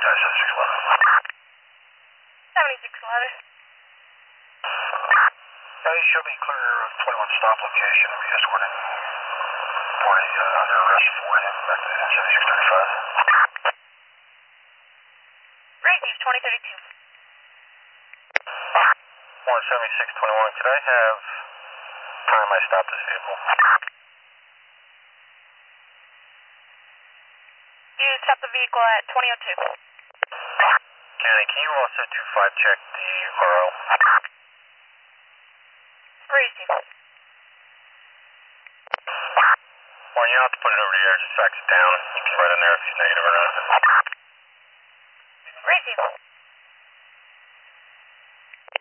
7611. You should be clear of 21 stop location and be escorting party under arrest for him back to 7635. Received 2032. 17621, could I have time I stopped this vehicle? You stopped the vehicle at 2002. County, can you also 25 check the RO? Received. Well, you don't have to put it over the air, just fax it down. You can write in there if it's negative or not. Received.